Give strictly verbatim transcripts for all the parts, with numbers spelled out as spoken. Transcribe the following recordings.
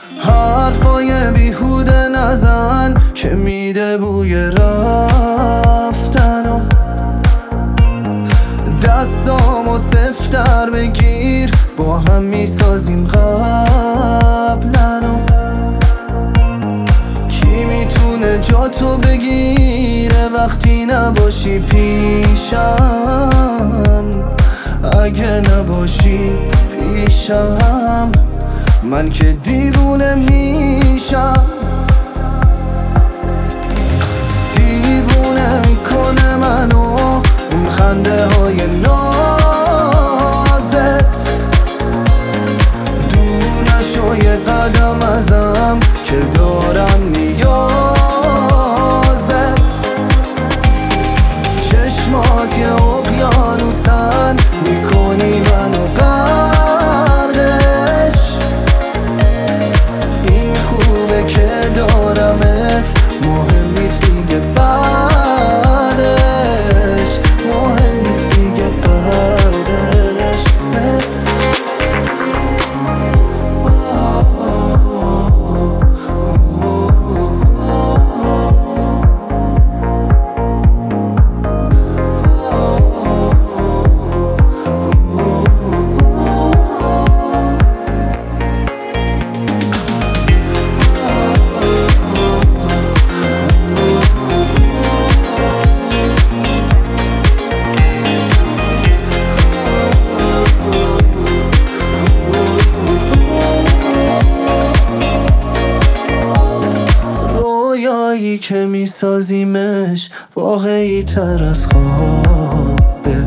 حرفای بیهوده نزن که میده بوی رفتنو. دستامو سفتر بگیر با هم میسازیم قبلنو. کی میتونه جاتو بگیره وقتی نباشی پیشم؟ اگه نباشی پیشم من که دیوونه میشم. دیوونه میکنه منو اون خنده های نازت. دور نشو یه قدم ازم که دارم نیازت. چشمات یه اقیانوسن میکنی منو غرقش. این خوبه که دارمت مهم نیست دیگه بعدش. مهم نیست دیگه بعدش. رویایی که میسازیمش واقعی تر از خوابه.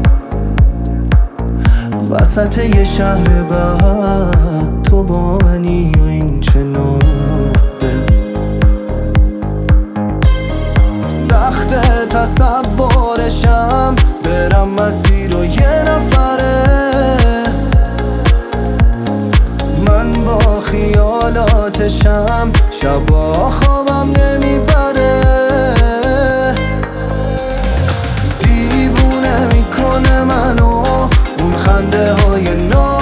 وسط یه شهر بعد تو با منی و این چه نوبه. سخت تصورشم برم مسیر و یه نفره. من با خیالاتشم شبا خوابم نمیبره. دیوونه میکنه منو اون خنده های نازت.